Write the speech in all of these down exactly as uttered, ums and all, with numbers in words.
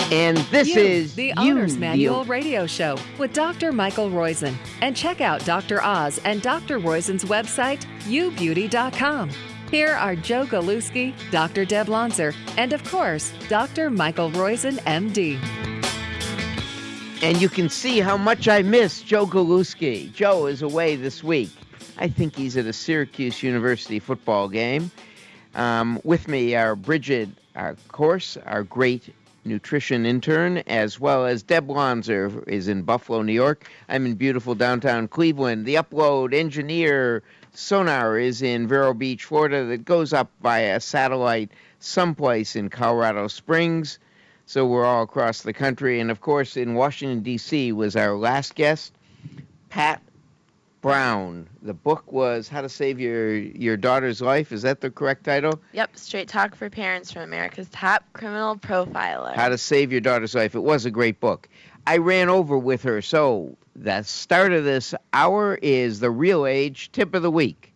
And this You, is the You, Owner's the- Manual radio show with Doctor Michael Roizen. And check out Doctor Oz and Doctor Roizen's website, you beauty dot com. Here are Joe Galuski, Doctor Deb Lonzer, and of course, Doctor Michael Roizen, M D. And you can see how much I miss Joe Galuski. Joe is away this week. I think he's at a Syracuse University football game. Um, with me are Bridget, our course, our great nutrition intern, as well as Deb Lonzer, who is in Buffalo, New York. I'm in beautiful downtown Cleveland. The upload engineer, Sonar, is in Vero Beach, Florida, that goes up via satellite someplace in Colorado Springs. So we're all across the country. And, of course, in Washington, D C was our last guest, Pat Brown. The book was How to Save Your, Your Daughter's Life. Is that the correct title? Yep, Straight Talk for Parents from America's Top Criminal Profiler. How to Save Your Daughter's Life. It was a great book. I ran over with her. So the start of this hour is the Real Age Tip of the Week.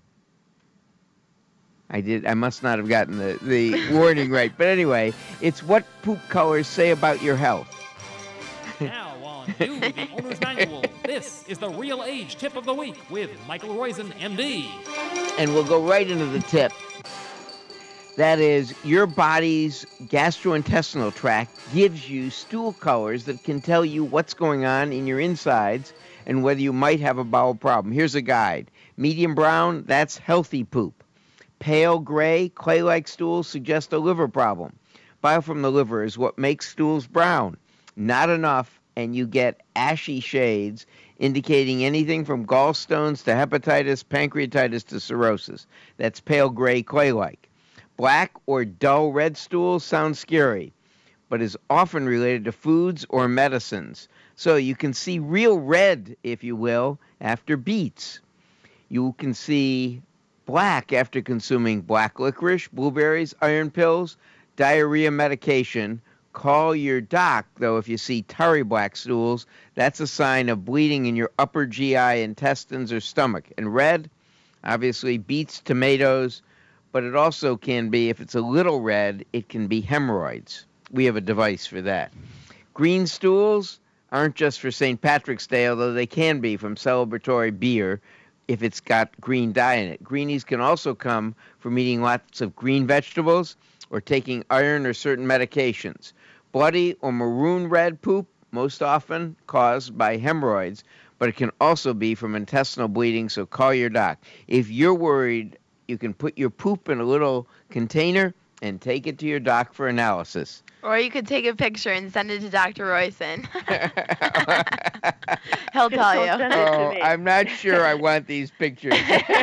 I did. I must not have gotten the, the warning right. But anyway, it's what poop colors say about your health. Now on You, the Owner's Manual, this is the Real Age Tip of the Week with Michael Roizen, M D. And we'll go right into the tip. That is, your body's gastrointestinal tract gives you stool colors that can tell you what's going on in your insides and whether you might have a bowel problem. Here's a guide. Medium brown, that's healthy poop. Pale gray, clay-like stools suggest a liver problem. Bile from the liver is what makes stools brown. Not enough, and you get ashy shades, indicating anything from gallstones to hepatitis, pancreatitis to cirrhosis. That's pale gray, clay-like. Black or dull red stools sound scary, but is often related to foods or medicines. So you can see real red, if you will, after beets. You can see black after consuming black licorice, blueberries, iron pills, diarrhea medication. Call your doc, though, if you see tarry black stools. That's a sign of bleeding in your upper G I, intestines, or stomach. And red, obviously, beets, tomatoes, but it also can be, if it's a little red, it can be hemorrhoids. We have a device for that. Green stools aren't just for Saint Patrick's Day, although they can be from celebratory beer if it's got green dye in it. Greenies can also come from eating lots of green vegetables or taking iron or certain medications. Bloody or maroon red poop, most often caused by hemorrhoids, but it can also be from intestinal bleeding, so call your doc. If you're worried, you can put your poop in a little container and take it to your doc for analysis. Or you could take a picture and send it to Doctor Roizen. He'll tell you. Send it to Oh, me. I'm not sure I want these pictures.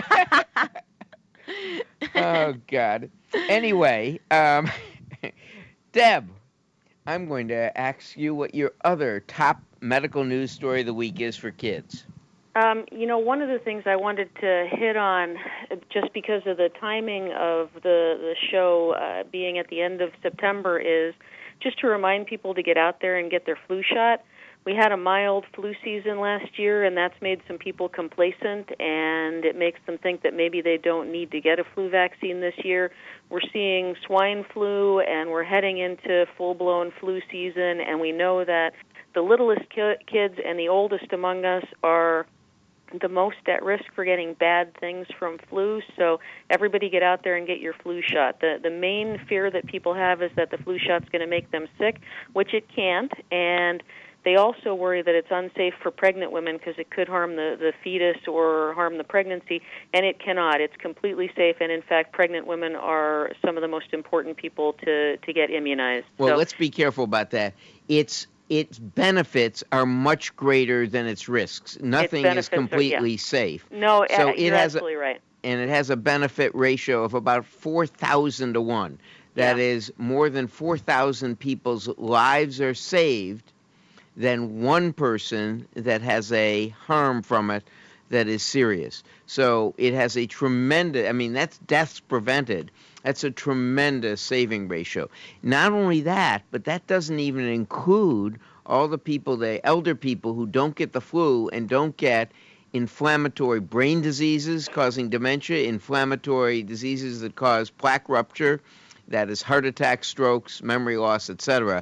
Oh, God. Anyway, um, Deb, I'm going to ask you what your other top medical news story of the week is for kids. Um, you know, one of the things I wanted to hit on, uh, just because of the timing of the, the show uh, being at the end of September, is just to remind people to get out there and get their flu shot. We had a mild flu season last year, and that's made some people complacent, and it makes them think that maybe they don't need to get a flu vaccine this year. We're seeing swine flu, and we're heading into full-blown flu season, and we know that the littlest ki- kids and the oldest among us are the most at risk for getting bad things from flu, so everybody get out there and get your flu shot. The the main fear that people have is that the flu shot's going to make them sick, which it can't, and they also worry that it's unsafe for pregnant women because it could harm the, the fetus or harm the pregnancy, and it cannot. It's completely safe, and in fact, pregnant women are some of the most important people to, to get immunized. Well, so, let's be careful about that. It's its benefits are much greater than its risks. Nothing benefits is are- completely yeah. safe. No, So uh, it you're has a- absolutely right. And it has a benefit ratio of about four thousand to one. That Yeah. is, more than four thousand people's lives are saved than one person that has a harm from it that is serious. So it has a tremendous, I mean, that's deaths prevented. That's a tremendous saving ratio. Not only that, but that doesn't even include all the people, the elder people who don't get the flu and don't get inflammatory brain diseases causing dementia, inflammatory diseases that cause plaque rupture, that is heart attacks, strokes, memory loss, et cetera.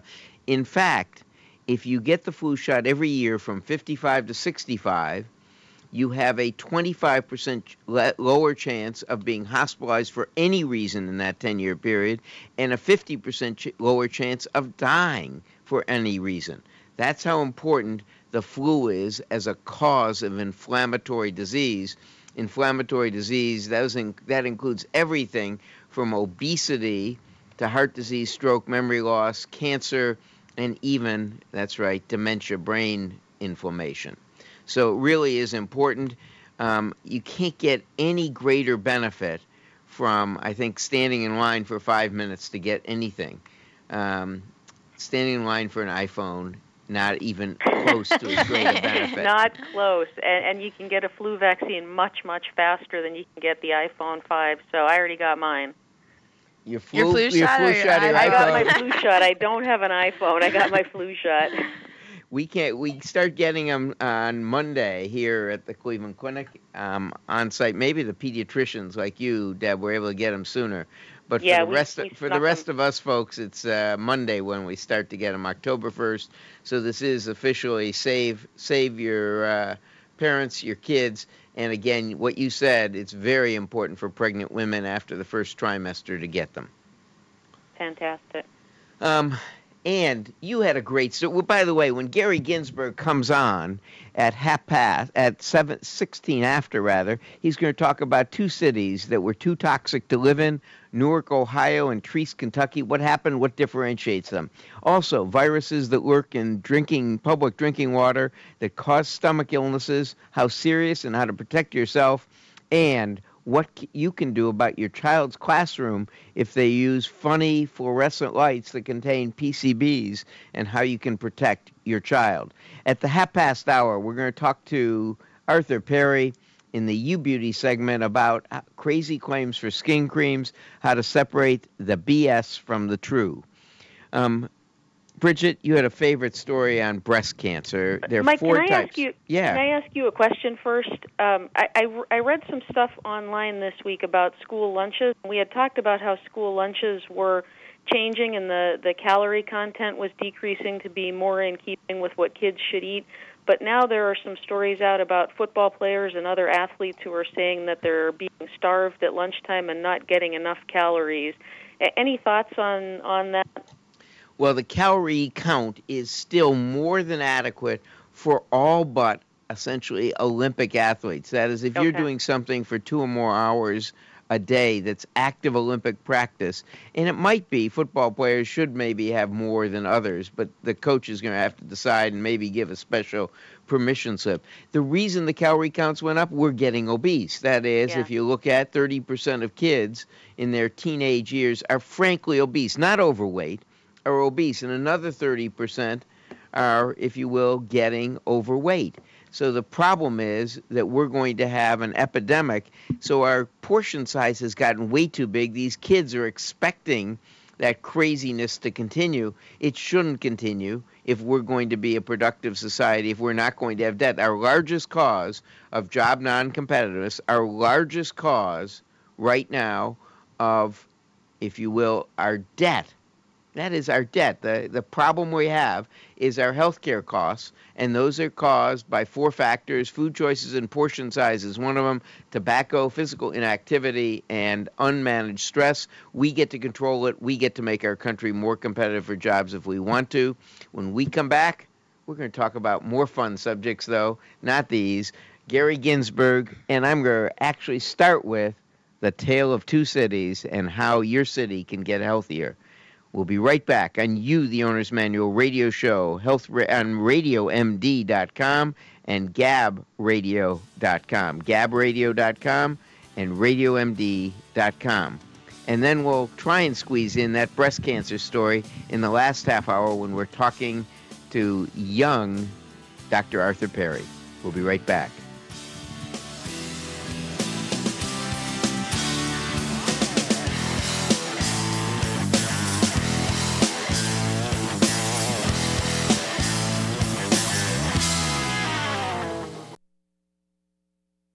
in fact, if you get the flu shot every year from fifty-five to sixty-five, you have a twenty-five percent lower chance of being hospitalized for any reason in that ten-year period, and a fifty percent ch- lower chance of dying for any reason. That's how important the flu is as a cause of inflammatory disease. Inflammatory disease, that, in, that includes everything from obesity to heart disease, stroke, memory loss, cancer, and even, that's right, dementia, brain inflammation. So it really is important. Um, you can't get any greater benefit from, I think, standing in line for five minutes to get anything. Um, standing in line for an iPhone, not even close to as great a benefit. Not close. And, and you can get a flu vaccine much, much faster than you can get the iPhone five. So I already got mine. Your flu, your flu your shot? Flu Or your shot or I got iPhone? my flu shot. I don't have an iPhone. I got my flu shot. We can't. We start getting them on Monday here at the Cleveland Clinic um, on site. Maybe the pediatricians like you, Deb, were able to get them sooner. But Yeah, for the we- rest we of, for the snuck rest 'em. of us folks, it's uh, Monday when we start to get them, October first. So this is officially save save your uh, parents, your kids, and again, what you said, it's very important for pregnant women after the first trimester to get them. Fantastic. Um, and you had a great story. Well, by the way, when Gary Ginsberg comes on at half past, at seven sixteen after rather, he's going to talk about two cities that were too toxic to live in, Newark, Ohio, and Treese, Kentucky. What happened? What differentiates them? Also, viruses that lurk in drinking public drinking water that cause stomach illnesses, how serious and how to protect yourself, and what you can do about your child's classroom if they use funny fluorescent lights that contain P C Bs, and how you can protect your child. At the half past hour, we're going to talk to Arthur Perry in the You Beauty segment about crazy claims for skin creams, how to separate the B S from the true. Um, Bridget, you had a favorite story on breast cancer. There are Mike, four can I types. ask you? yeah. Can I ask you a question first? Um, I, I, I read some stuff online this week about school lunches. We had talked about how school lunches were changing and the, the calorie content was decreasing to be more in keeping with what kids should eat. But now there are some stories out about football players and other athletes who are saying that they're being starved at lunchtime and not getting enough calories. A- any thoughts on, on that? Well, the calorie count is still more than adequate for all but essentially Olympic athletes. That is, if you're Okay. doing something for two or more hours a day that's active Olympic practice, and it might be football players should maybe have more than others, but the coach is going to have to decide and maybe give a special permission slip. The reason the calorie counts went up, we're getting obese. That is, Yeah. if you look at thirty percent of kids in their teenage years are frankly obese, not overweight, are obese, and another thirty percent are, if you will, getting overweight. So the problem is that we're going to have an epidemic. So our portion size has gotten way too big. These kids are expecting that craziness to continue. It shouldn't continue if we're going to be a productive society, if we're not going to have debt. Our largest cause of job non-competitiveness, our largest cause right now of, if you will, our debt. That is our debt. The the problem we have is our healthcare costs, and those are caused by four factors: food choices and portion size is one of them, tobacco, physical inactivity, and unmanaged stress. We get to control it. We get to make our country more competitive for jobs if we want to. When we come back, we're going to talk about more fun subjects, though, not these. Gary Ginsberg, and I'm going to actually start with the tale of two cities and how your city can get healthier. We'll be right back on You, the Owner's Manual radio show, health ra- on radio M D dot com and gab radio dot com, gab radio dot com and radio M D dot com. And then we'll try and squeeze in that breast cancer story in the last half hour when we're talking to young Doctor Arthur Perry. We'll be right back. Not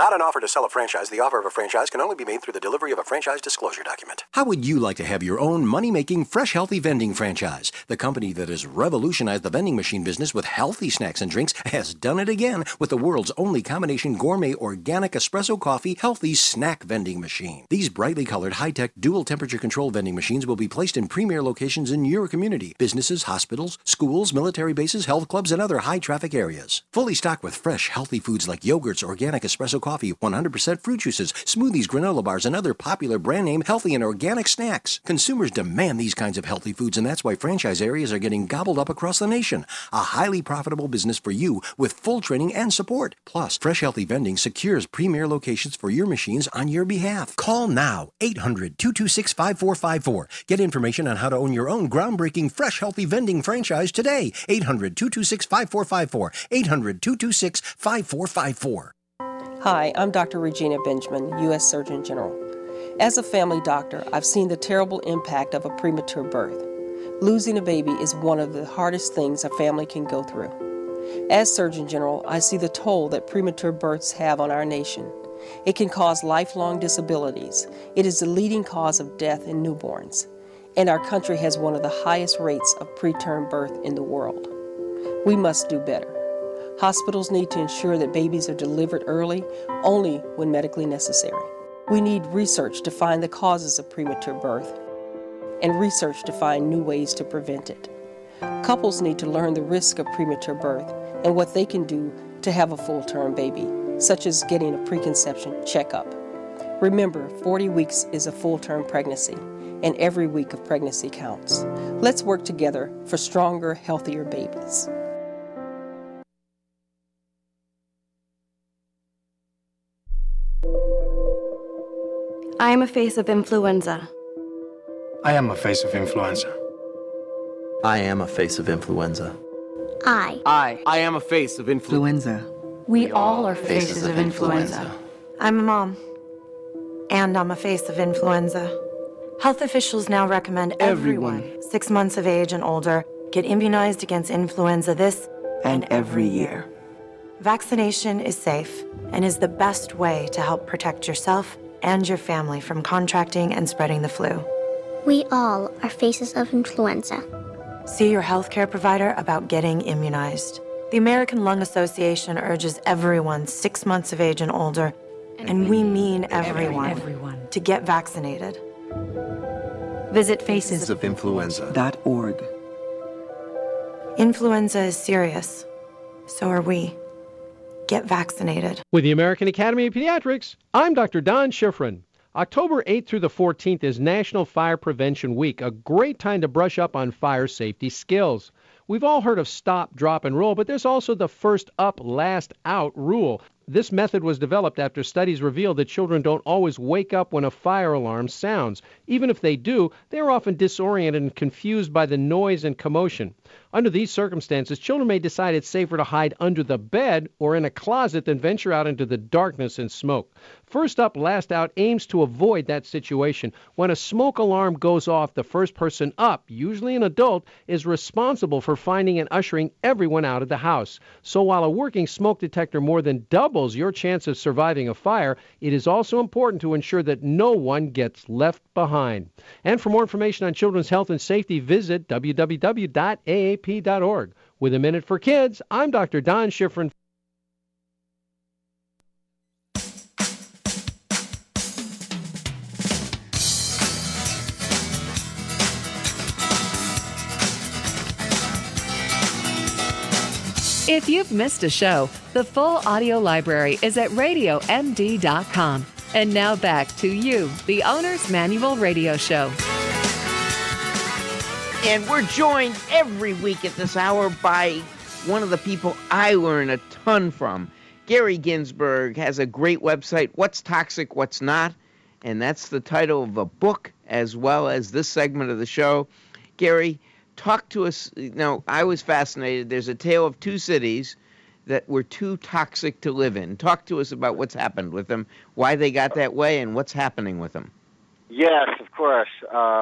Not an offer to sell a franchise. The offer of a franchise can only be made through the delivery of a franchise disclosure document. How would you like to have your own money-making, fresh, healthy vending franchise? The company that has revolutionized the vending machine business with healthy snacks and drinks has done it again with the world's only combination gourmet organic espresso coffee healthy snack vending machine. These brightly colored, high-tech, dual temperature control vending machines will be placed in premier locations in your community: businesses, hospitals, schools, military bases, health clubs, and other high-traffic areas. Fully stocked with fresh, healthy foods like yogurts, organic espresso coffee, one hundred percent fruit juices, smoothies, granola bars, and other popular brand name healthy and organic snacks. Consumers demand these kinds of healthy foods, and that's why franchise areas are getting gobbled up across the nation. A highly profitable business for you with full training and support. Plus, Fresh Healthy Vending secures premier locations for your machines on your behalf. Call now, eight hundred, two two six, five four five four. Get information on how to own your own groundbreaking Fresh Healthy Vending franchise today. eight hundred, two two six, five four five four. eight hundred, two two six, five four five four. Hi, I'm Doctor Regina Benjamin, U S Surgeon General. As a family doctor, I've seen the terrible impact of a premature birth. Losing a baby is one of the hardest things a family can go through. As Surgeon General, I see the toll that premature births have on our nation. It can cause lifelong disabilities. It is the leading cause of death in newborns. And our country has one of the highest rates of preterm birth in the world. We must do better. Hospitals need to ensure that babies are delivered early, only when medically necessary. We need research to find the causes of premature birth and research to find new ways to prevent it. Couples need to learn the risk of premature birth and what they can do to have a full-term baby, such as getting a preconception checkup. Remember, forty weeks is a full-term pregnancy, and every week of pregnancy counts. Let's work together for stronger, healthier babies. I am a face of influenza. I am a face of influenza. I am a face of influenza. I. I. I am a face of influenza. We, we all are faces, faces of, of influenza. influenza. I'm a mom. And I'm a face of influenza. Health officials now recommend everyone, everyone six months of age and older get immunized against influenza this and every year. Vaccination is safe and is the best way to help protect yourself and your family from contracting and spreading the flu. We all are faces of influenza. See your healthcare provider about getting immunized. The American Lung Association urges everyone six months of age and older, and, and we mean everyone, everyone, to get vaccinated. Visit faces of influenza dot org. Influenza is serious. So are we. Get vaccinated. With the American Academy of Pediatrics, I'm Doctor Don Schifrin. October eighth through the fourteenth is National Fire Prevention Week, a great time to brush up on fire safety skills. We've all heard of stop, drop, and roll, but there's also the first up, last out rule. This method was developed after studies revealed that children don't always wake up when a fire alarm sounds. Even if they do, they're often disoriented and confused by the noise and commotion. Under these circumstances, children may decide it's safer to hide under the bed or in a closet than venture out into the darkness and smoke. First up, last out aims to avoid that situation. When a smoke alarm goes off, the first person up, usually an adult, is responsible for finding and ushering everyone out of the house. So while a working smoke detector more than doubles your chance of surviving a fire, it is also important to ensure that no one gets left behind. And for more information on children's health and safety, visit w w w dot a a p dot org. With a Minute for Kids, I'm Doctor Don Schifrin. If you've missed a show, the full audio library is at radio m d dot com. And now back to you, the Owner's Manual Radio Show. And we're joined every week at this hour by one of the people I learn a ton from. Gary Ginsberg has a great website, What's Toxic, What's Not? And that's the title of a book as well as this segment of the show. Gary, talk to us. Now, I was fascinated. There's a tale of two cities that were too toxic to live in. Talk to us about what's happened with them, why they got that way, and what's happening with them. Yes, of course. Um,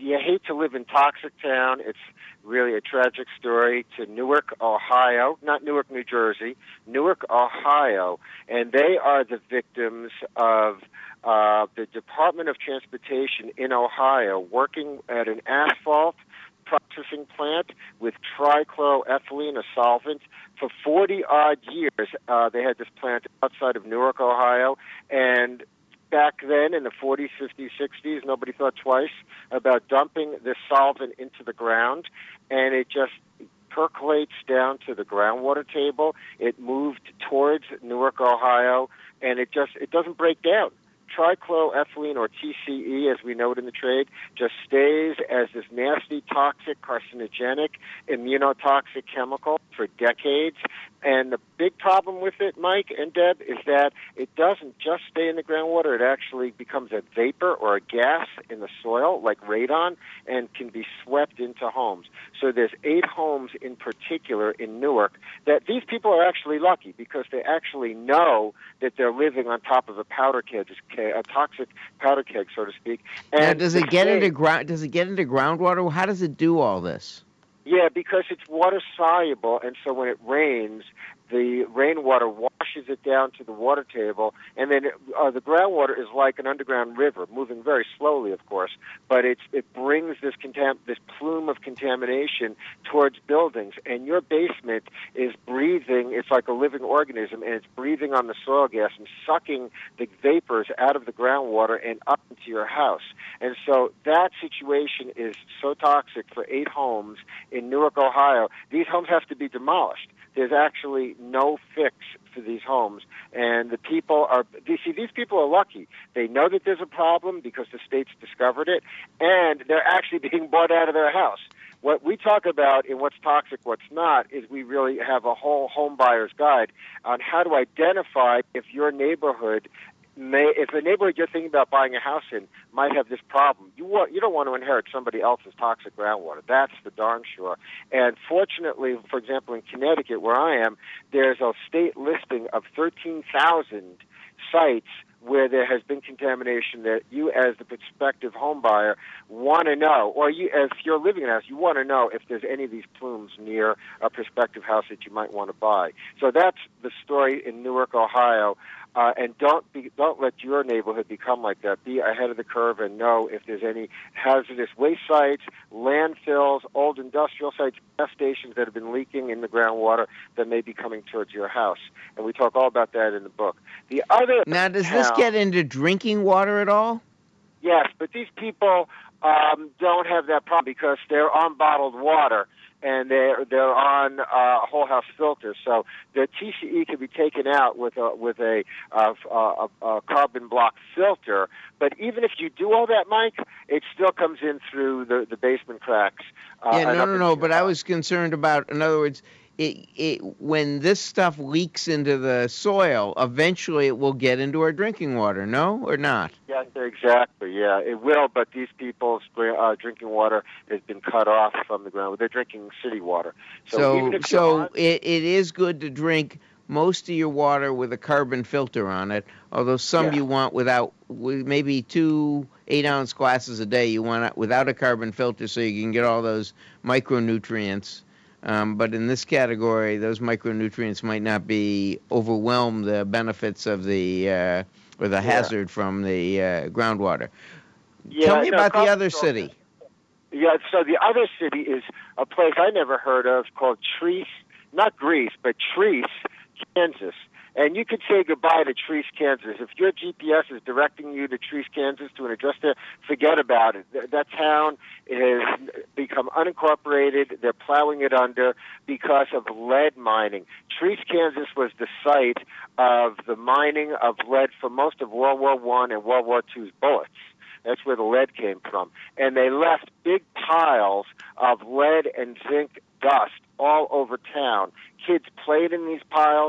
you hate to live in Toxic Town. It's really a tragic story to Newark, Ohio, not Newark, New Jersey, Newark, Ohio, and they are the victims of uh, the Department of Transportation in Ohio working at an asphalt processing plant with trichloroethylene, a solvent. For forty-odd years, uh, they had this plant outside of Newark, Ohio, and back then in the forties, fifties, sixties, nobody thought twice about dumping this solvent into the ground, and it just percolates down to the groundwater table. It moved towards Newark, Ohio, and it just it doesn't break down. Trichloroethylene, or T C E, as we know it in the trade, just stays as this nasty, toxic, carcinogenic, immunotoxic chemical for decades. And the big problem with it, Mike and Deb, is that it doesn't just stay in the groundwater. It actually becomes a vapor or a gas in the soil, like radon, and can be swept into homes. So there's eight homes in particular in Newark that these people are actually lucky because they actually know that they're living on top of a powder keg, a toxic powder keg, so to speak. And now, does it get into ground? Does it get into groundwater? How does it do all this? Yeah, because it's water soluble, and so when it rains, the rainwater washes it down to the water table, and then it, uh, the groundwater is like an underground river, moving very slowly, of course, but it's, it brings this contam- this plume of contamination towards buildings, and your basement is breathing, it's like a living organism, and it's breathing on the soil gas and sucking the vapors out of the groundwater and up into your house. And so that situation is so toxic for eight homes in Newark, Ohio. These homes have to be demolished. There's actually no fix for these homes, and the people are, you see, these people are lucky. They know that there's a problem because the state's discovered it, and they're actually being bought out of their house. What we talk about in What's Toxic, What's Not, is we really have a whole home buyer's guide on how to identify if your neighborhood May, if a neighborhood you're thinking about buying a house in might have this problem, you want you don't want to inherit somebody else's toxic groundwater. That's for darn sure. And fortunately, for example, in Connecticut, where I am, there's a state listing of thirteen thousand sites where there has been contamination that you, as the prospective home buyer, want to know, or you, if you're living in a house, you want to know if there's any of these plumes near a prospective house that you might want to buy. So that's the story in Newark, Ohio. Uh, and don't be, don't let your neighborhood become like that. Be ahead of the curve and know if there's any hazardous waste sites, landfills, old industrial sites, gas stations that have been leaking in the groundwater that may be coming towards your house. And we talk all about that in the book. The other now, does town, this get into drinking water at all? Yes, but these people um, don't have that problem because they're on bottled water. And they're they're on uh, whole house filters, so the T C E can be taken out with a with a, uh, a, a carbon block filter. But even if you do all that, Mike, it still comes in through the, the basement cracks. Uh, yeah, no, no, no. But house. I was concerned about, in other words, it it when this stuff leaks into the soil, eventually it will get into our drinking water. No, or not? Yes, exactly. Yeah, it will. But these people's uh, drinking water has been cut off from the ground. They're drinking city water. So, so, even if so on, it, it is good to drink most of your water with a carbon filter on it. Although some yeah. you want without, with maybe two eight-ounce glasses a day. You want it without a carbon filter, so you can get all those micronutrients. Um, but in this category, those micronutrients might not be overwhelm the benefits of the uh, or the yeah. hazard from the uh, groundwater. Yeah, Tell me no, about the other filter. city. Yeah, so the other city is a place I never heard of called Treese, not Greece, but Treese, Kansas. And you could say goodbye to Treese, Kansas. If your G P S is directing you to Treese, Kansas, to an address there, forget about it. That town has become unincorporated. They're plowing it under because of lead mining. Treese, Kansas was the site of the mining of lead for most of World War One and World War Two's bullets. That's where the lead came from. And they left big piles of lead and zinc dust all over town. Kids played in these piles. The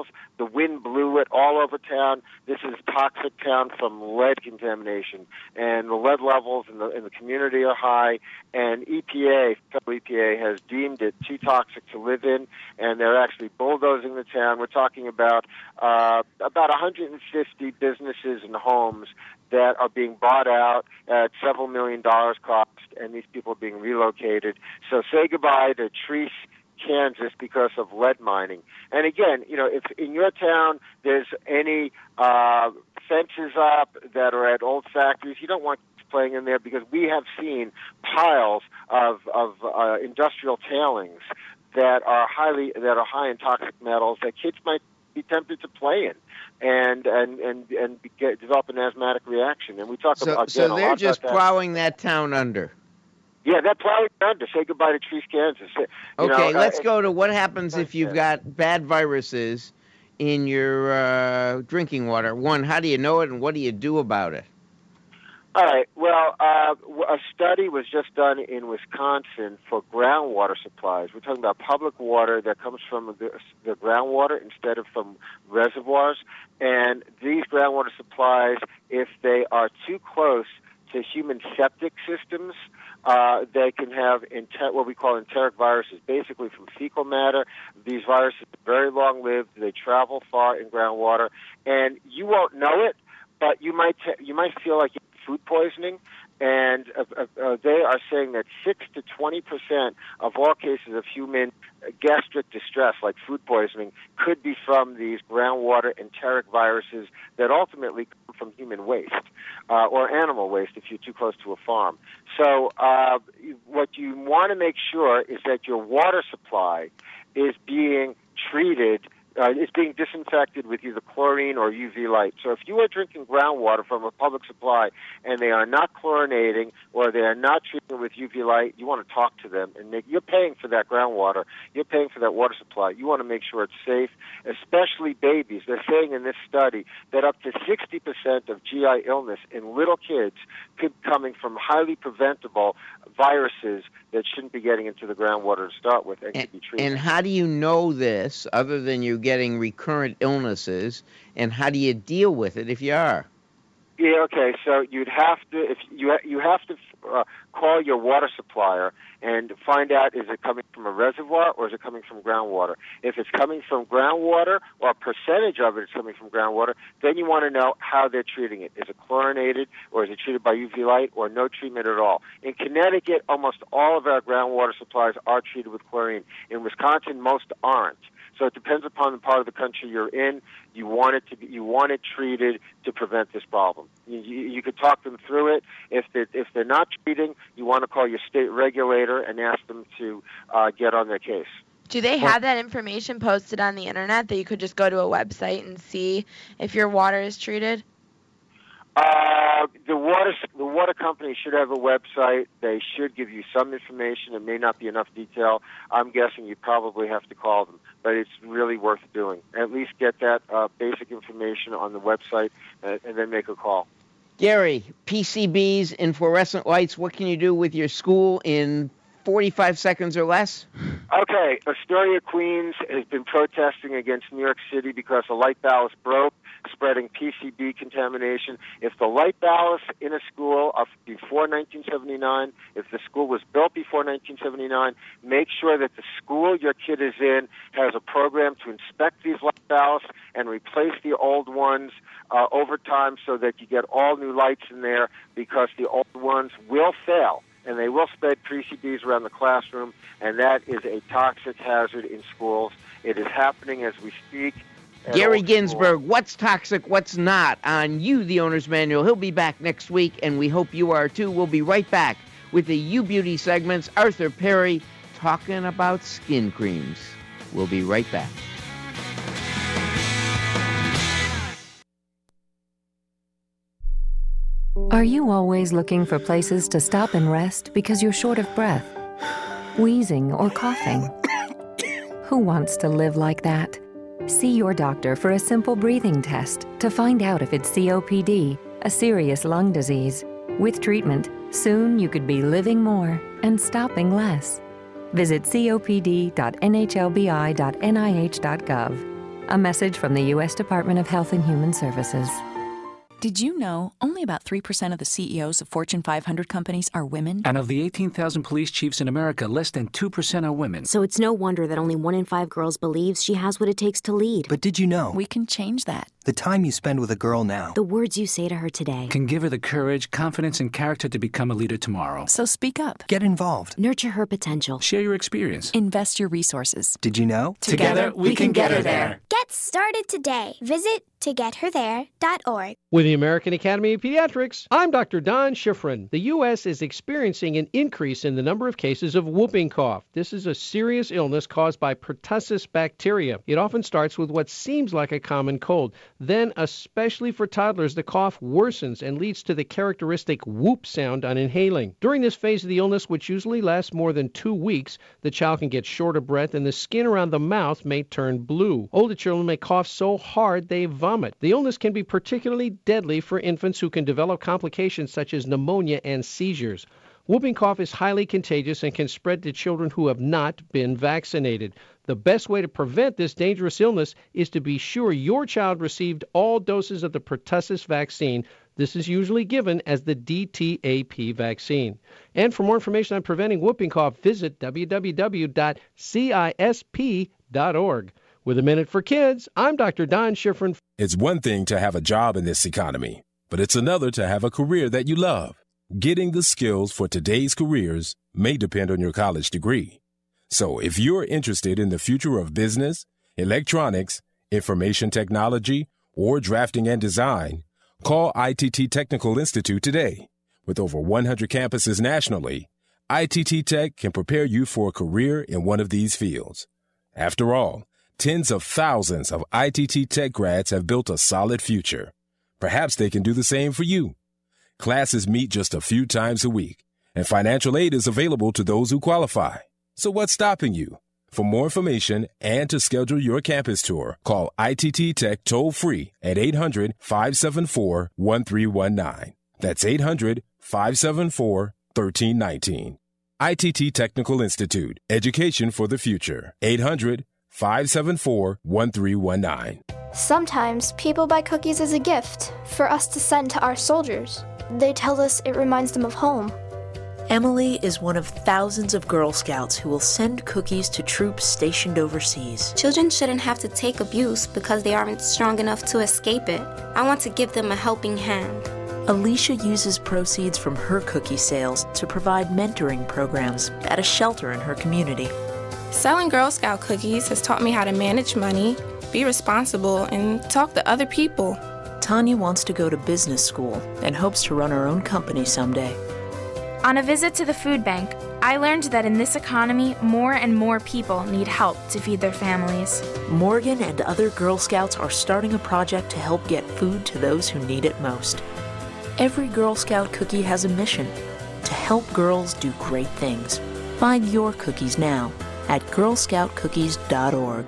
the wind blew it all over town. This is toxic town from lead contamination, and the lead levels in the in the community are high. And E P A, federal E P A, has deemed it too toxic to live in, and they're actually bulldozing the town. We're talking about uh, about one hundred fifty businesses and homes that are being bought out at several million dollars cost, and these people are being relocated. So say goodbye to Treese, Kansas, because of lead mining. And again, you know, if in your town there's any uh, fences up that are at old factories, you don't want kids playing in there, because we have seen piles of, of uh, industrial tailings that are highly that are high in toxic metals that kids might be tempted to play in, and and and and get, develop an asthmatic reaction. And we talk so, about so again, they're a lot just about that. plowing that town under. Yeah, they're plowing under. Say goodbye to Treese, Kansas. You Okay, know, let's uh, go to what happens if you've got bad viruses in your uh, drinking water. One, how do you know it, and what do you do about it? All right. Well, uh, a study was just done in Wisconsin for groundwater supplies. We're talking about public water that comes from the, the groundwater instead of from reservoirs. And these groundwater supplies, if they are too close to human septic systems, uh, they can have enter- what we call enteric viruses, basically from fecal matter. These viruses are very long-lived. They travel far in groundwater, and you won't know it, but you might t- you might feel like you have food poisoning. And uh, uh, they are saying that six to twenty percent of all cases of human gastric distress, like food poisoning, could be from these groundwater enteric viruses that ultimately come from human waste uh, or animal waste if you're too close to a farm. So uh, what you want to make sure is that your water supply is being treated Uh, it's being disinfected with either chlorine or U V light. So if you are drinking groundwater from a public supply and they are not chlorinating or they are not treating it with U V light, you want to talk to them and make. You're paying for that groundwater. You're paying for that water supply. You want to make sure it's safe, especially babies. They're saying in this study that up to sixty percent of G I illness in little kids could be coming from highly preventable viruses that shouldn't be getting into the groundwater to start with and, and could be treated. And how do you know this, other than you getting recurrent illnesses, and how do you deal with it if you are? Yeah, okay. So you'd have to if you you have to uh, call your water supplier and find out, is it coming from a reservoir or is it coming from groundwater? If it's coming from groundwater, or a percentage of it is coming from groundwater, then you want to know how they're treating it. Is it chlorinated, or is it treated by U V light, or no treatment at all? In Connecticut, almost all of our groundwater supplies are treated with chlorine. In Wisconsin, most aren't. So it depends upon the part of the country you're in. You want it to be, you want it treated to prevent this problem. You, you, you could talk them through it. If they if they're not treating, you want to call your state regulator and ask them to uh, get on their case. Do they have that information posted on the internet that you could just go to a website and see if your water is treated? Uh, the water the water company should have a website. They should give you some information. It may not be enough detail. I'm guessing you probably have to call them, but it's really worth doing. At least get that uh, basic information on the website uh, and then make a call. Gary, P C Bs and fluorescent lights, what can you do with your school in forty-five seconds or less? Okay, Astoria, Queens has been protesting against New York City because a light ballast broke, spreading P C B contamination. If the light ballasts in a school are before nineteen seventy-nine, if the school was built before nineteen seventy-nine, make sure that the school your kid is in has a program to inspect these light ballasts and replace the old ones uh, over time so that you get all new lights in there, because the old ones will fail. And they will spread P C Bs around the classroom, and that is a toxic hazard in schools. It is happening as we speak. Gary Ginsberg, what's toxic, what's not, on You, the Owner's Manual. He'll be back next week, and we hope you are too. We'll be right back with the You Beauty segments. Arthur Perry talking about skin creams. We'll be right back. Are you always looking for places to stop and rest because you're short of breath, wheezing, or coughing? Who wants to live like that? See your doctor for a simple breathing test to find out if it's C O P D, a serious lung disease. With treatment, soon you could be living more and stopping less. Visit C O P D dot N H L B I dot N I H dot gov. A message from the U S Department of Health and Human Services. Did you know only about three percent of the C E Os of Fortune five hundred companies are women? And of the eighteen thousand police chiefs in America, less than two percent are women. So it's no wonder that only one in five girls believes she has what it takes to lead. But did you know? We can change that. The time you spend with a girl now. The words you say to her today. Can give her the courage, confidence, and character to become a leader tomorrow. So speak up. Get involved. Nurture her potential. Share your experience. Invest your resources. Did you know? Together, Together we can get her there. Get started today. Visit to get her there dot org. With the American Academy of Pediatrics, I'm Doctor Don Schifrin. The U S is experiencing an increase in the number of cases of whooping cough. This is a serious illness caused by pertussis bacteria. It often starts with what seems like a common cold. Then, especially for toddlers, the cough worsens and leads to the characteristic whoop sound on inhaling. During this phase of the illness, which usually lasts more than two weeks, the child can get short of breath and the skin around the mouth may turn blue. Older children may cough so hard they vomit. The illness can be particularly deadly for infants who can develop complications such as pneumonia and seizures. Whooping cough is highly contagious and can spread to children who have not been vaccinated. The best way to prevent this dangerous illness is to be sure your child received all doses of the pertussis vaccine. This is usually given as the D T A P vaccine. And for more information on preventing whooping cough, visit w w w dot cisp dot org. With a Minute for Kids, I'm Doctor Don Schifrin. It's one thing to have a job in this economy, but it's another to have a career that you love. Getting the skills for today's careers may depend on your college degree. So if you're interested in the future of business, electronics, information technology, or drafting and design, call I T T Technical Institute today. With over one hundred campuses nationally, I T T Tech can prepare you for a career in one of these fields. After all, tens of thousands of I T T Tech grads have built a solid future. Perhaps they can do the same for you. Classes meet just a few times a week, and financial aid is available to those who qualify. So what's stopping you? For more information and to schedule your campus tour, call I T T Tech toll-free at eight hundred, five seven four, one three one nine. That's eight hundred, five seven four, one three one nine. I T T Technical Institute, education for the future. eight hundred, five seven four, one three one nine. Sometimes people buy cookies as a gift for us to send to our soldiers. They tell us it reminds them of home. Emily is one of thousands of Girl Scouts who will send cookies to troops stationed overseas. Children shouldn't have to take abuse because they aren't strong enough to escape it. I want to give them a helping hand. Alicia uses proceeds from her cookie sales to provide mentoring programs at a shelter in her community. Selling Girl Scout cookies has taught me how to manage money, be responsible, and talk to other people. Tanya wants to go to business school and hopes to run her own company someday. On a visit to the food bank, I learned that in this economy, more and more people need help to feed their families. Morgan and other Girl Scouts are starting a project to help get food to those who need it most. Every Girl Scout cookie has a mission: to help girls do great things. Find your cookies now at girl scout cookies dot org.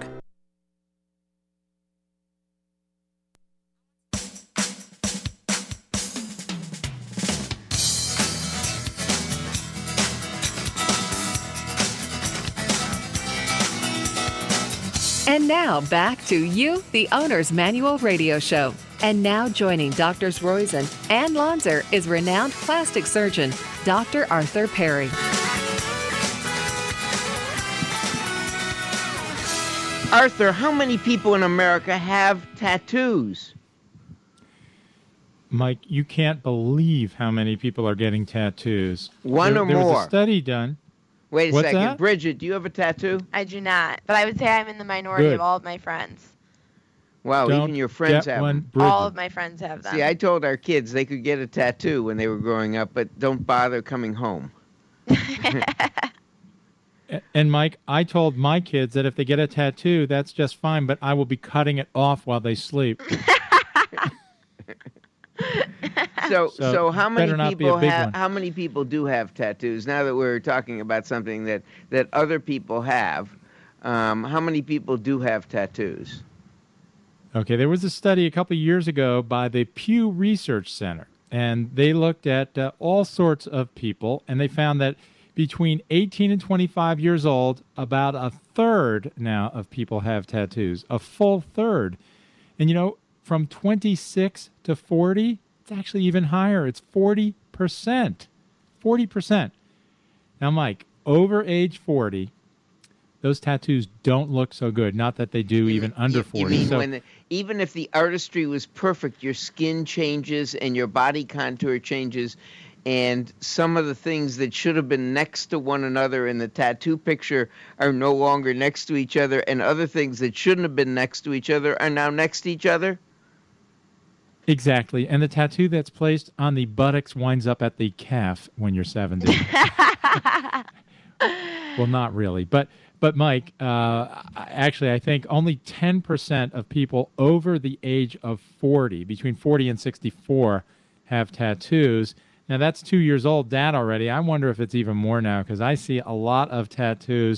And now back to You, the Owner's Manual radio show. And now joining Doctors Roizen and Lonzer is renowned plastic surgeon, Doctor Arthur Perry. Arthur, how many people in America have tattoos? Mike, you can't believe how many people are getting tattoos. One there, or there more. There was a study done. Wait a What's second. that? Bridget, do you have a tattoo? I do not, but I would say I'm in the minority Good. of all of my friends. Wow, Don't even your friends get have one, them. Bridget. All of my friends have them. See, I told our kids they could get a tattoo when they were growing up, but don't bother coming home. And Mike, I told my kids that if they get a tattoo, that's just fine, but I will be cutting it off while they sleep. So, So, so how many better not be a people big have? one. How many people do have tattoos? Now that we're talking about something that that other people have, um, how many people do have tattoos? Okay, there was a study a couple of years ago by the Pew Research Center, and they looked at uh, all sorts of people, and they found that between eighteen and twenty-five years old, about a third now of people have tattoos, a full third. And, you know, from twenty-six to forty, it's actually even higher. It's forty percent. forty percent. Now, Mike, over age forty, those tattoos don't look so good. Not that they do even under forty. You mean so, when the, even if the artistry was perfect, your skin changes and your body contour changes, and some of the things that should have been next to one another in the tattoo picture are no longer next to each other, and other things that shouldn't have been next to each other are now next to each other? Exactly. And the tattoo that's placed on the buttocks winds up at the calf when you're seventy. Well, not really. But, but Mike, uh, actually, I think only ten percent of people over the age of forty, between forty and sixty-four, have tattoos. Now, that's two years old data already. I wonder if it's even more now, because I see a lot of tattoos.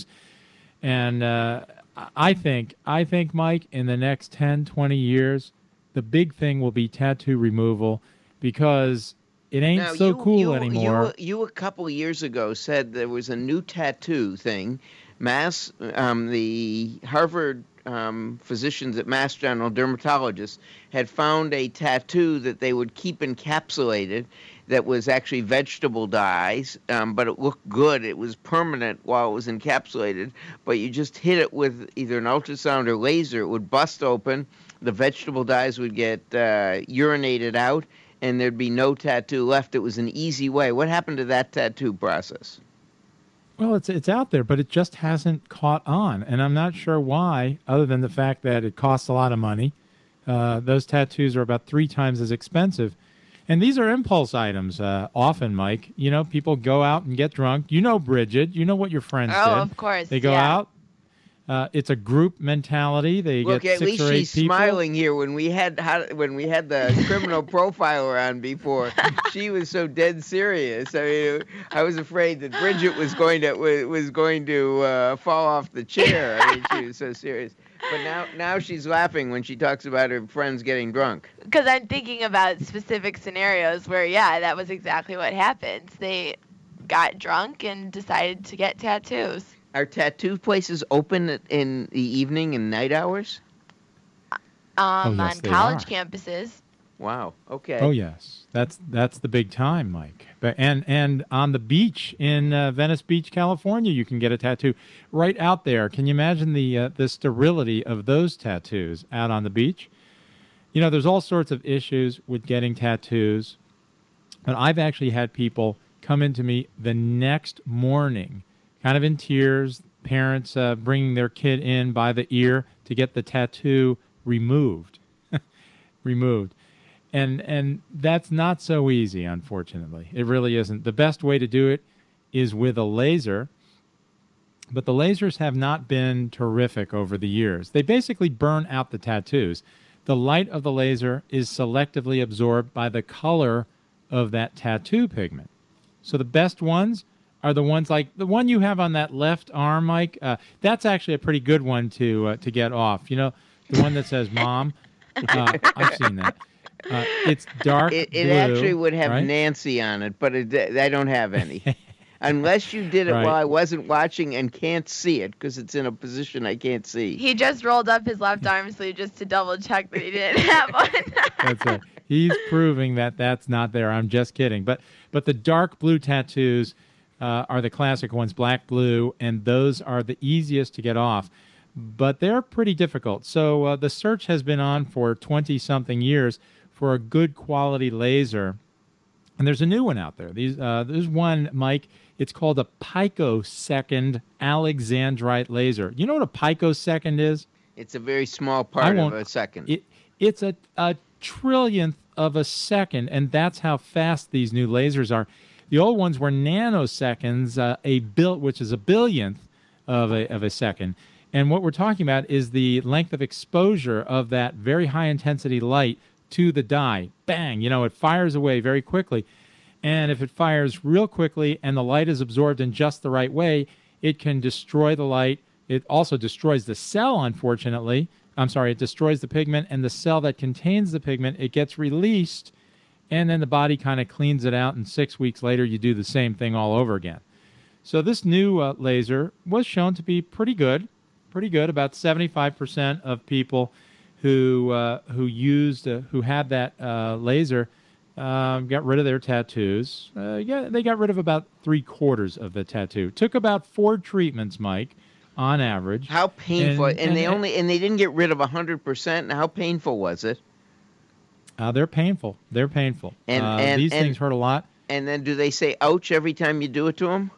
And uh, I think, I think, Mike, in the next ten, twenty years, the big thing will be tattoo removal, because it ain't now, so you, cool you, anymore. You, you a couple of years ago said there was a new tattoo thing. Mass, um, the Harvard um, physicians at Mass General, dermatologists, had found a tattoo that they would keep encapsulated that was actually vegetable dyes, um, but it looked good. It was permanent while it was encapsulated, but you just hit it with either an ultrasound or laser. It would bust open, the vegetable dyes would get uh, urinated out, and there'd be no tattoo left. It was an easy way. What happened to that tattoo process? Well, it's it's out there, but it just hasn't caught on, and I'm not sure why, other than the fact that it costs a lot of money. Uh, those tattoos are about three times as expensive. And these are impulse items uh, often, Mike. You know, people go out and get drunk. You know Bridget. You know what your friends oh, did. of course. They go yeah. out. Uh, it's a group mentality. They Look, get at six least or eight she's people. smiling here. When we had how, when we had the criminal profiler on before, she was so dead serious. I mean, I was afraid that Bridget was going to was going to uh, fall off the chair. I mean, she was so serious. But now, now she's laughing when she talks about her friends getting drunk. Because I'm thinking about specific scenarios where, yeah, that was exactly what happened. They got drunk and decided to get tattoos. Are tattoo places open in the evening and night hours? Um, Oh, yes, on they college are. campuses. Wow. Okay. Oh yes, that's that's the big time, Mike. But and and on the beach in uh, Venice Beach, California, you can get a tattoo right out there. Can you imagine the uh, the sterility of those tattoos out on the beach? You know, there's all sorts of issues with getting tattoos, but I've actually had people come into me the next morning, kind of in tears, parents uh, bringing their kid in by the ear to get the tattoo removed, removed. And and that's not so easy, unfortunately. It really isn't. The best way to do it is with a laser, but the lasers have not been terrific over the years. They basically burn out the tattoos. The light of the laser is selectively absorbed by the color of that tattoo pigment. So the best ones are the ones like the one you have on that left arm, Mike. Uh, that's actually a pretty good one to uh, to get off. You know, the one that says "Mom." Uh, I've seen that. Uh, it's dark It, it blue, actually would have right? Nancy on it, but it, I don't have any. Unless you did it Right. while I wasn't watching and can't see it, because it's in a position I can't see. He just rolled up his left arm sleeve just to double check that he didn't have one. That's right. He's proving that that's not there. I'm just kidding. But but the dark blue tattoos uh, are the classic ones, black, blue, and those are the easiest to get off. But they're pretty difficult. So uh, the search has been on for twenty-something years for a good quality laser. And there's a new one out there. These, uh, there's one, Mike, it's called a picosecond alexandrite laser. You know what a picosecond is? It's a very small part of won't- a second. It, it's a, a trillionth of a second, and that's how fast these new lasers are. The old ones were nanoseconds, uh, a bil- which is a billionth of a, of a second. And what we're talking about is the length of exposure of that very high-intensity light to the dye. Bang! You know, it fires away very quickly. And if it fires real quickly and the light is absorbed in just the right way, it can destroy the light. It also destroys the cell, unfortunately. I'm sorry, it destroys the pigment, and the cell that contains the pigment, it gets released, and then the body kind of cleans it out, and six weeks later you do the same thing all over again. So this new uh, laser was shown to be pretty good, pretty good. About seventy-five percent of people who uh, who used uh, who had that uh, laser uh, got rid of their tattoos. Uh, yeah, they got rid of about three quarters of the tattoo. Took about four treatments, Mike, on average. How painful! And, And- and they and- only and they didn't get rid of a hundred percent. How painful was it? Uh, they're painful. They're painful. And- uh, and- these and- things hurt a lot. And then do they say "ouch" every time you do it to them?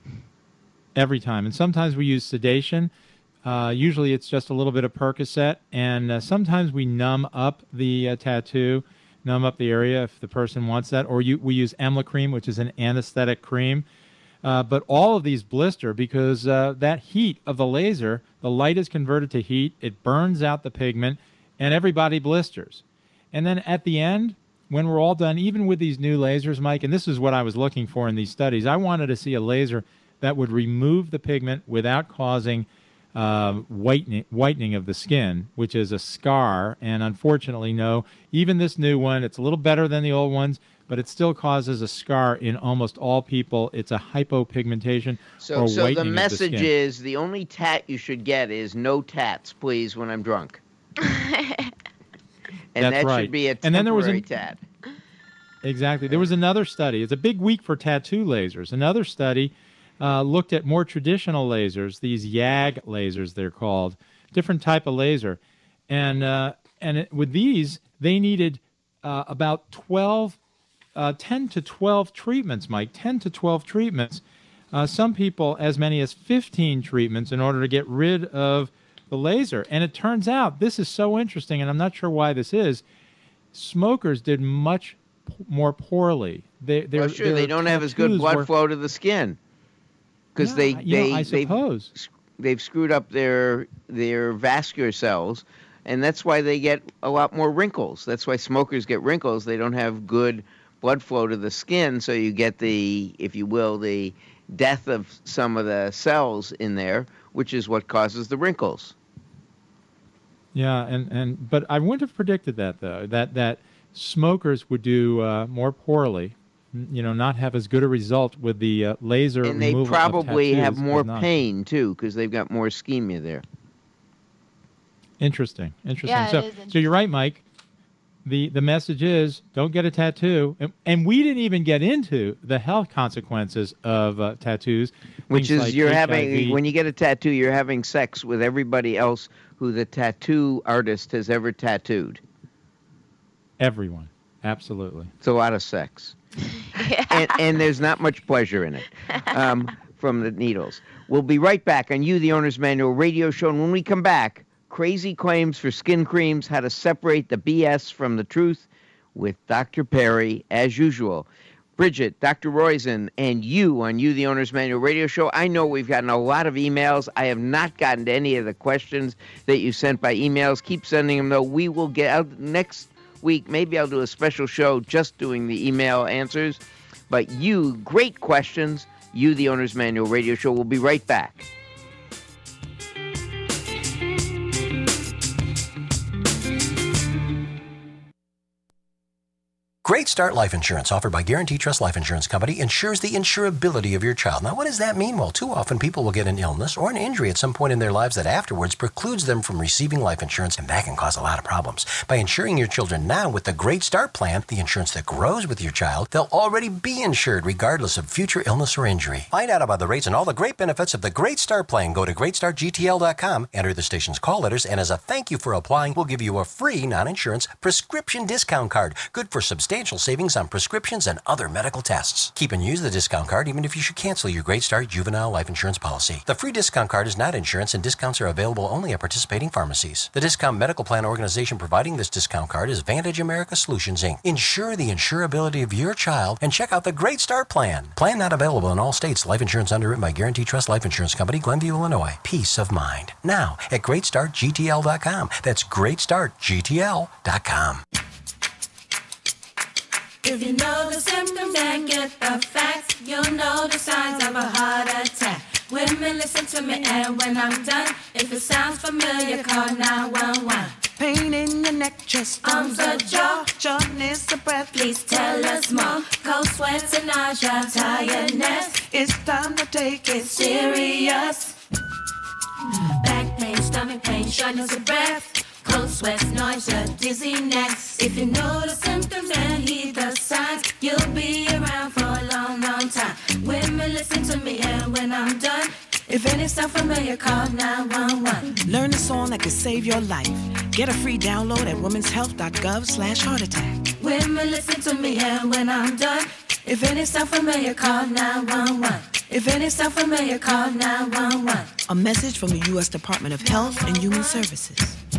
Every time. And sometimes we use sedation. Uh, usually it's just a little bit of Percocet. And uh, sometimes we numb up the uh, tattoo, numb up the area if the person wants that. Or you, we use Emla cream, which is an anesthetic cream. Uh, but all of these blister because uh, that heat of the laser, the light is converted to heat. It burns out the pigment, and everybody blisters. And then at the end, when we're all done, even with these new lasers, Mike, and this is what I was looking for in these studies, I wanted to see a laser that would remove the pigment without causing uh, whitening, whitening of the skin, which is a scar. And unfortunately, no, even this new one, it's a little better than the old ones, but it still causes a scar in almost all people. It's a hypopigmentation So, or so whitening the of the message skin. is the only tat you should get is no tats, please, when I'm drunk. and That's that right. should be a And then there was temporary an- tat. Exactly. There was another study. It's a big week for tattoo lasers. Another study uh, looked at more traditional lasers, these Y A G lasers they're called, different type of laser. And uh, and it, with these, they needed uh, about twelve, uh, ten to twelve treatments, Mike, ten to twelve treatments. Uh, some people as many as fifteen treatments in order to get rid of the laser. And it turns out, this is so interesting, and I'm not sure why this is, smokers did much p- more poorly. They, Well, sure, they don't have as good blood were, flow to the skin because Yeah, they you know, they I they've, suppose. they've screwed up their their vascular cells, and that's why they get a lot more wrinkles. That's why smokers get wrinkles. They don't have good blood flow to the skin, so you get the, if you will, the death of some of the cells in there, which is what causes the wrinkles. Yeah, and, and but I wouldn't have predicted that though. That that smokers would do uh, more poorly, n- you know, not have as good a result with the uh, laser And they removal of probably have tattoos more as not. pain too, because they've got more ischemia there. Interesting, interesting. Yeah, it so, is so you're right, Mike. The the message is don't get a tattoo, and, and we didn't even get into the health consequences of uh, tattoos, Which things is like you're H I having V. when you get a tattoo, you're having sex with everybody else who the tattoo artist has ever tattooed. Everyone, absolutely. It's a lot of sex, and, and there's not much pleasure in it um, from the needles. We'll be right back on You, the Owner's Manual radio show, and when we come back, crazy claims for skin creams, how to separate the B S from the truth, with Doctor Perry as usual. Bridget, Doctor Roizen, and you on You, the Owner's Manual radio show. I know we've gotten a lot of emails. I have not gotten to any of the questions that you sent by emails. Keep sending them, though. We will get out next week. Maybe I'll do a special show just doing the email answers. But you, great questions. You, the Owner's Manual radio show. We'll be right back. Great Start Life Insurance, offered by Guarantee Trust Life Insurance Company, ensures the insurability of your child. Now, what does that mean? Well, too often people will get an illness or an injury at some point in their lives that afterwards precludes them from receiving life insurance, and that can cause a lot of problems. By insuring your children now with the Great Start Plan, the insurance that grows with your child, they'll already be insured regardless of future illness or injury. Find out about the rates and all the great benefits of the Great Start Plan. Go to great start g t l dot com, enter the station's call letters, and as a thank you for applying, we'll give you a free non-insurance prescription discount card, good for substantial savings on prescriptions and other medical tests. Keep and use the discount card even if you should cancel your Great Start Juvenile Life Insurance policy. The free discount card is not insurance, and discounts are available only at participating pharmacies. The discount medical plan organization providing this discount card is Vantage America Solutions, Incorporated. Ensure the insurability of your child and check out the Great Start Plan. Plan not available in all states. Life insurance underwritten by Guarantee Trust Life Insurance Company, Glenview, Illinois. Peace of mind. Now at great start g t l dot com. That's great start g t l dot com. If you know the symptoms and get the facts, you'll know the signs of a heart attack. Women, listen to me, and when I'm done, if it sounds familiar, call nine one one. Pain in your neck, chest, arms or jaw, shortness of breath. Please tell us more. Cold sweats and nausea, tiredness. It's time to take it serious. Back pain, stomach pain, shortness of breath, cold sweats, nausea, dizziness. If you know the symptoms and heed the signs, you'll be around for a long, long time. Women, listen to me, and when I'm done, if any sound familiar, call nine one one. Learn a song that could save your life. Get a free download at womens health dot gov slash heart attack. Women, listen to me, and when I'm done, if any sound familiar, call nine one one. If any sound familiar, call nine one one. A message from the U S Department of Health and Human Services.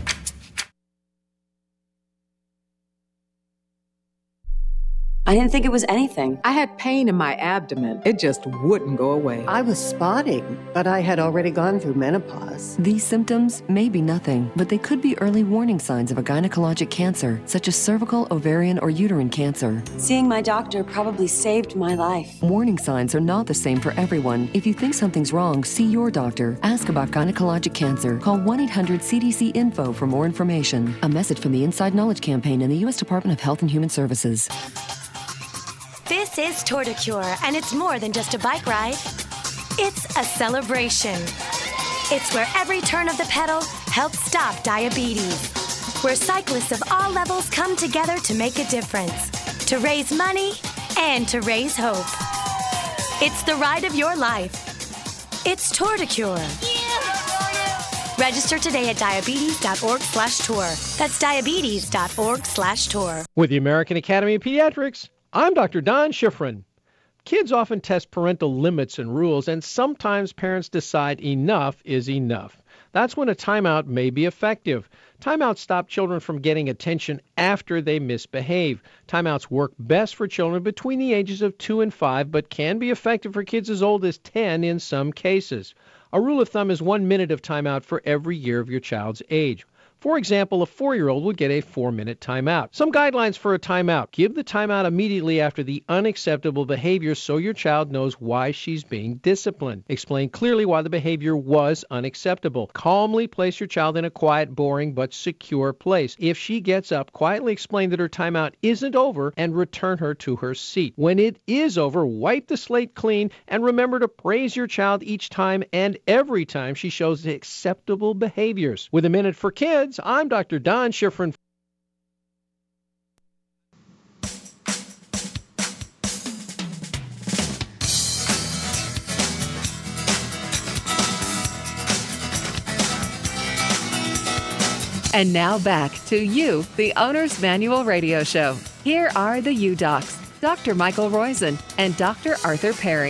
I didn't think it was anything. I had pain in my abdomen. It just wouldn't go away. I was spotting, but I had already gone through menopause. These symptoms may be nothing, but they could be early warning signs of a gynecologic cancer, such as cervical, ovarian, or uterine cancer. Seeing my doctor probably saved my life. Warning signs are not the same for everyone. If you think something's wrong, see your doctor. Ask about gynecologic cancer. Call one eight hundred C D C info for more information. A message from the Inside Knowledge Campaign and the U S Department of Health and Human Services. This is Torticure, and it's more than just a bike ride. It's a celebration. It's where every turn of the pedal helps stop diabetes. Where cyclists of all levels come together to make a difference. To raise money and to raise hope. It's the ride of your life. It's Torticure. Register today at diabetes.org slash tour. That's diabetes.org slash tour. With the American Academy of Pediatrics, I'm Doctor Don Schifrin. Kids often test parental limits and rules, and sometimes parents decide enough is enough. That's when a timeout may be effective. Timeouts stop children from getting attention after they misbehave. Timeouts work best for children between the ages of two and five, but can be effective for kids as old as ten in some cases. A rule of thumb is one minute of timeout for every year of your child's age. For example, a four-year-old would get a four-minute timeout. Some guidelines for a timeout. Give the timeout immediately after the unacceptable behavior so your child knows why she's being disciplined. Explain clearly why the behavior was unacceptable. Calmly place your child in a quiet, boring, but secure place. If she gets up, quietly explain that her timeout isn't over and return her to her seat. When it is over, wipe the slate clean and remember to praise your child each time and every time she shows acceptable behaviors. With a Minute for Kids, I'm Doctor Don Schifrin. And now back to You, the Owner's Manual Radio Show. Here are the U-Docs, Doctor Michael Roizen and Doctor Arthur Perry.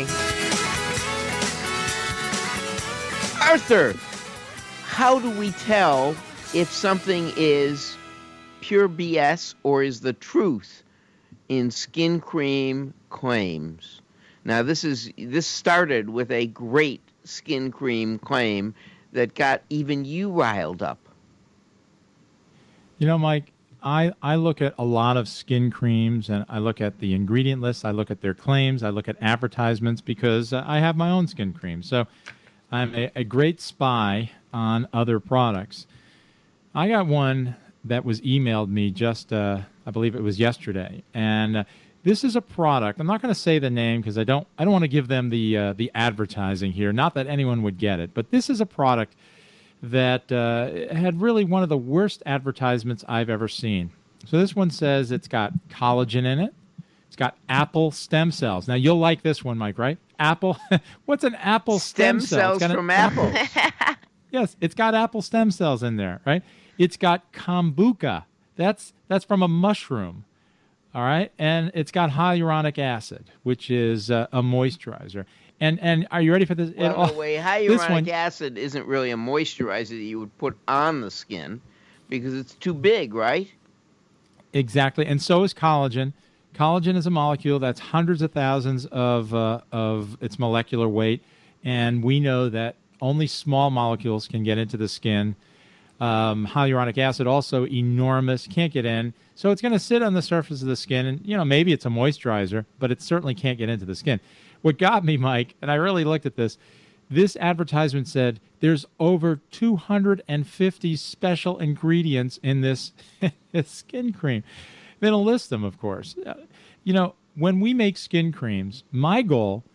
Arthur, how do we tell if something is pure B S or is the truth in skin cream claims? Now, this is this started with a great skin cream claim that got even you riled up. You know, Mike, I, I look at a lot of skin creams, and I look at the ingredient list, I look at their claims, I look at advertisements, because uh, I have my own skin cream. So I'm a, a great spy on other products. I got one that was emailed me just, uh, I believe it was yesterday, and uh, this is a product. I'm not going to say the name because I don't, I don't want to give them the uh, the advertising here. Not that anyone would get it, but this is a product that uh, had really one of the worst advertisements I've ever seen. So this one says it's got collagen in it. It's got apple stem cells. Now you'll like this one, Mike, right? Apple. What's an apple stem, stem cell? cells from apple. Yes, it's got apple stem cells in there, right? It's got kombucha. That's that's from a mushroom, all right? And it's got hyaluronic acid, which is uh, a moisturizer. And and are you ready for this? Well, it all, no way. Hyaluronic one, acid isn't really a moisturizer that you would put on the skin because it's too big, right? Exactly. And so is collagen. Collagen is a molecule that's hundreds of thousands of uh, of its molecular weight, and we know that only small molecules can get into the skin. Um, hyaluronic acid also enormous, can't get in. So it's going to sit on the surface of the skin, and you know maybe it's a moisturizer, but it certainly can't get into the skin. What got me, Mike, and I really looked at this, this advertisement said there's over two hundred fifty special ingredients in this, this skin cream. They don't list them, of course. Uh, you know, when we make skin creams, my goal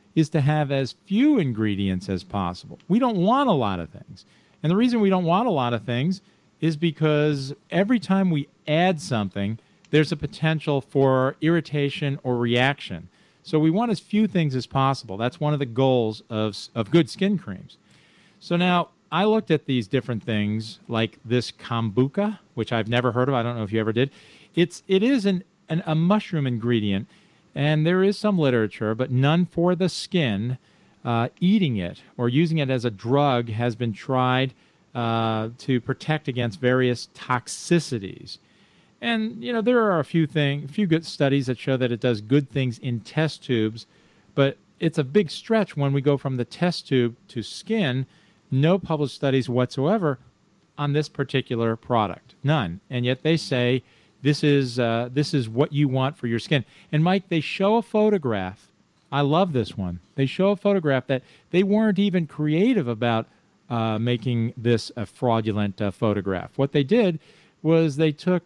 is to have as few ingredients as possible. We don't want a lot of things. And the reason we don't want a lot of things is because every time we add something, there's a potential for irritation or reaction. So we want as few things as possible. That's one of the goals of, of good skin creams. So now I looked at these different things like this kombucha, which I've never heard of. I don't know if you ever did. It's, it is an, an, a mushroom ingredient, and there is some literature, but none for the skin. Uh, eating it or using it as a drug has been tried uh, to protect against various toxicities. And, you know, there are a few thing, a few good studies that show that it does good things in test tubes, but it's a big stretch when we go from the test tube to skin. No published studies whatsoever on this particular product. None. And yet they say this is uh, this is what you want for your skin. And, Mike, they show a photograph. I love this one. They show a photograph that they weren't even creative about uh, making this a fraudulent uh, photograph. What they did was they took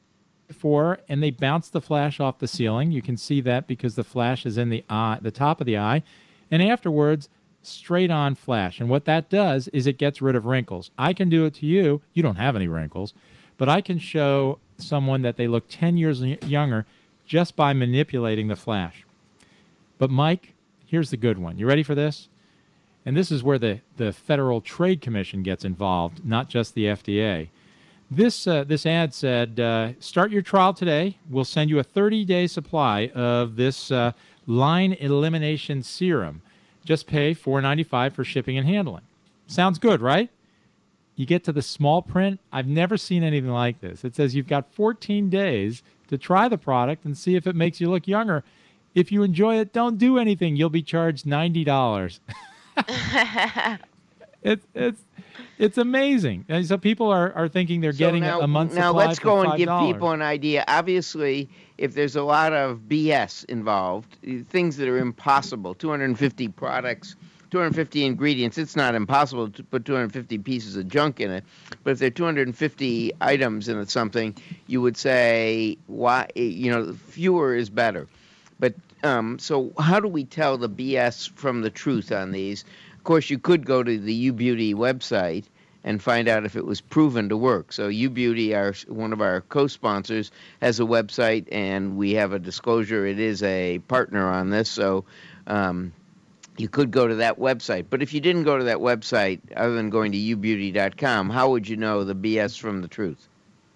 four and they bounced the flash off the ceiling. You can see that because the flash is in the eye, the top of the eye. And afterwards, straight on flash. And what that does is it gets rid of wrinkles. I can do it to you. You don't have any wrinkles. But I can show someone that they look ten years younger just by manipulating the flash. But, Mike, here's the good one. You ready for this? And this is where the, the Federal Trade Commission gets involved, not just the F D A. This, uh, this ad said, uh, start your trial today. We'll send you a thirty-day supply of this uh, line elimination serum. Just pay four dollars and ninety-five cents for shipping and handling. Sounds good, right? You get to the small print. I've never seen anything like this. It says you've got fourteen days to try the product and see if it makes you look younger. If you enjoy it, don't do anything. You'll be charged ninety dollars. it's it's it's amazing. And so people are, are thinking they're so getting now, a month's now supply let's for go and five give dollars. people an idea. Obviously, if there's a lot of B S involved, things that are impossible, two hundred fifty products, two hundred fifty ingredients, it's not impossible to put two hundred fifty pieces of junk in it. But if there are two hundred fifty items in something, you would say, why? You know, fewer is better. But um, so how do we tell the B S from the truth on these? Of course, you could go to the UBeauty website and find out if it was proven to work. So UBeauty, our one of our co-sponsors, has a website, and we have a disclosure. It is a partner on this, so um, you could go to that website. But if you didn't go to that website, other than going to u beauty dot com, how would you know the B S from the truth?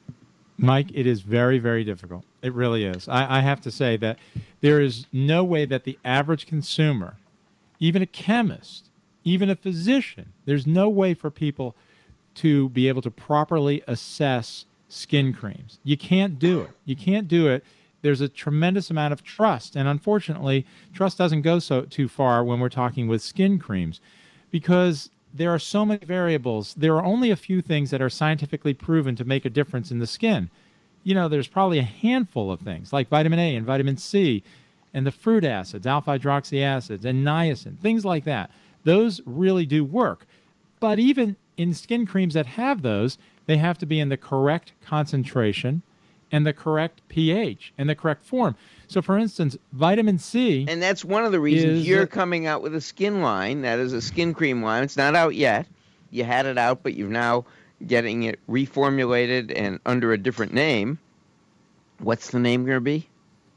Mike, it is very, very difficult. It really is. I, I have to say that there is no way that the average consumer, even a chemist, even a physician, there's no way for people to be able to properly assess skin creams. You can't do it. You can't do it. There's a tremendous amount of trust. And unfortunately, trust doesn't go so too far when we're talking with skin creams because there are so many variables. There are only a few things that are scientifically proven to make a difference in the skin. You know, there's probably a handful of things like vitamin A and vitamin C and the fruit acids, alpha hydroxy acids, and niacin, things like that. Those really do work. But even in skin creams that have those, they have to be in the correct concentration and the correct pH and the correct form. So, for instance, vitamin C... And that's one of the reasons you're a, coming out with a skin line. That is a skin cream line. It's not out yet. You had it out, but you're now getting it reformulated and under a different name. What's the name going to be?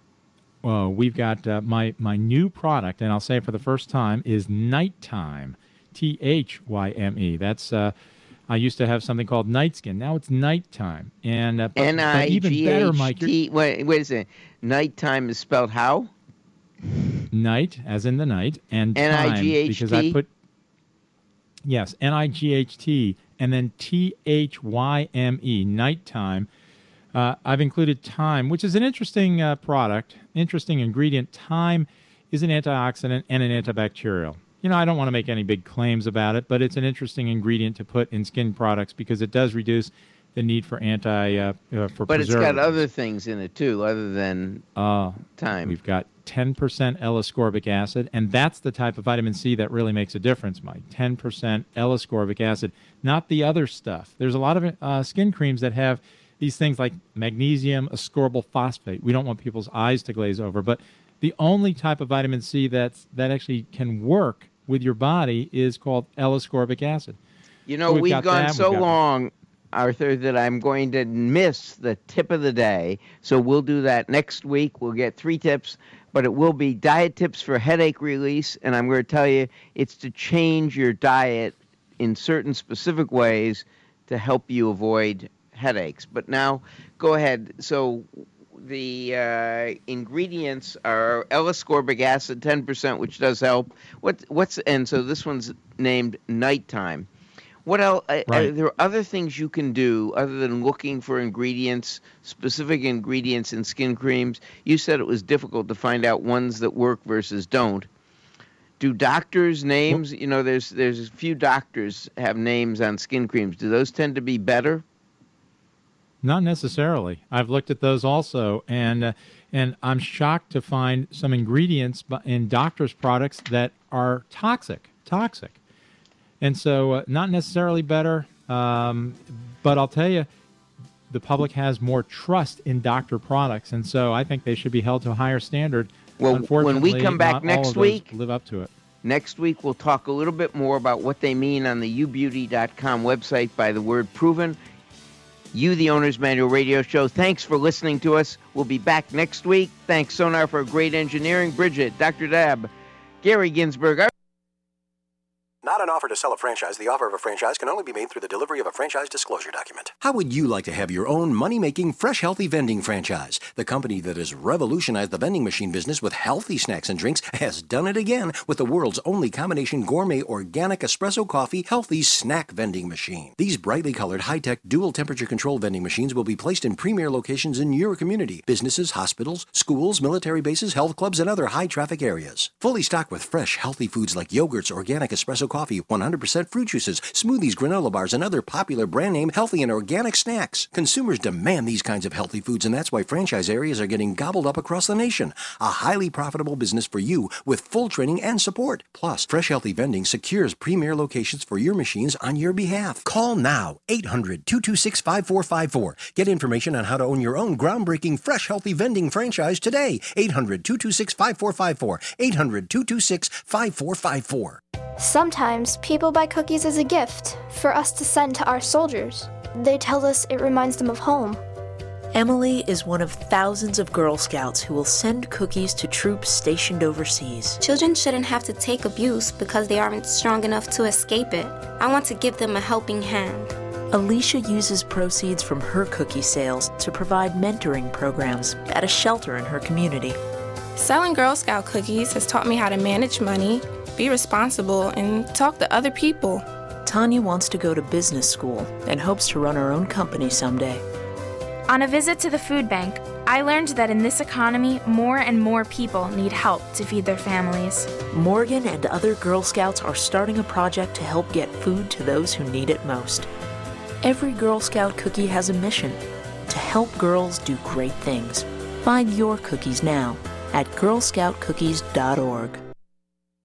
Well, we've got uh, my, my new product, and I'll say it for the first time, is Nighttime. T H Y M E. That's... Uh, I used to have something called Night Skin. Now it's Nighttime. And uh, but, N I G H T. But even better, Mike. Wait, wait a second. Nighttime is spelled how? Night, as in the night, and N I G H T? Time, because I put... Yes, N I G H T, and then T H Y M E, Nighttime. Uh, I've included thyme, which is an interesting uh, product, interesting ingredient. Thyme is an antioxidant and an antibacterial. You know, I don't want to make any big claims about it, but it's an interesting ingredient to put in skin products because it does reduce the need for anti uh, uh, for But it's preservatives. got other things in it too, other than uh, thyme. We've got ten percent L-ascorbic acid, and that's the type of vitamin C that really makes a difference, Mike. ten percent L-ascorbic acid, not the other stuff. There's a lot of uh, skin creams that have these things like magnesium ascorbyl phosphate. We don't want people's eyes to glaze over, but The only type of vitamin C that's, that actually can work with your body is called L-ascorbic acid. You know, So we've we've got gone that, so we've got- long, Arthur, that I'm going to miss the tip of the day. So we'll do that next week. We'll get three tips, but it will be diet tips for headache release. And I'm going to tell you it's to change your diet in certain specific ways to help you avoid headaches. But now, go ahead. So the uh, ingredients are L-ascorbic acid, ten percent, which does help. What what's and so this one's named Nighttime. What else? Right. Are there other things you can do other than looking for ingredients, specific ingredients in skin creams? You said it was difficult to find out ones that work versus don't. Do doctors' names, you know, there's there's a few doctors have names on skin creams. Do those tend to be better? Not necessarily. I've looked at those also, and uh, and I'm shocked to find some ingredients bu- in doctors' products that are toxic, toxic. And so uh, not necessarily better, um, but I'll tell you, the public has more trust in doctor products, and so I think they should be held to a higher standard. Well, Unfortunately, when we come back not all next of those week, live up to it. Next week, we'll talk a little bit more about what they mean on the you beauty dot com website by the word proven. You, the Owner's Manual Radio Show. Thanks for listening to us. We'll be back next week. Thanks, Sonar, for great engineering. Bridget, Doctor Dab, Gary Ginsberg. Not an offer to sell a franchise. The offer of a franchise can only be made through the delivery of a franchise disclosure document. How would you like to have your own money-making, fresh, healthy vending franchise? The company that has revolutionized the vending machine business with healthy snacks and drinks has done it again with the world's only combination gourmet organic espresso coffee healthy snack vending machine. These brightly colored, high-tech, dual temperature control vending machines will be placed in premier locations in your community. Businesses, hospitals, schools, military bases, health clubs, and other high-traffic areas. Fully stocked with fresh, healthy foods like yogurts, organic espresso coffee, one hundred percent fruit juices, smoothies, granola bars, and other popular brand name healthy and organic snacks. Consumers demand these kinds of healthy foods, and that's why franchise areas are getting gobbled up across the nation. A highly profitable business for you with full training and support. Plus, Fresh Healthy Vending secures premier locations for your machines on your behalf. Call now, eight hundred, two two six, five four five four. Get information on how to own your own groundbreaking Fresh Healthy Vending franchise today. eight hundred, two two six, five four five four. eight hundred, two two six, five four five four. Sometimes people buy cookies as a gift for us to send to our soldiers. They tell us it reminds them of home. Emily is one of thousands of Girl Scouts who will send cookies to troops stationed overseas. Children shouldn't have to take abuse because they aren't strong enough to escape it. I want to give them a helping hand. Alicia uses proceeds from her cookie sales to provide mentoring programs at a shelter in her community. Selling Girl Scout cookies has taught me how to manage money, be responsible, and talk to other people. Tanya wants to go to business school and hopes to run her own company someday. On a visit to the food bank, I learned that in this economy, more and more people need help to feed their families. Morgan and other Girl Scouts are starting a project to help get food to those who need it most. Every Girl Scout cookie has a mission: to help girls do great things. Find your cookies now at girl scout cookies dot org.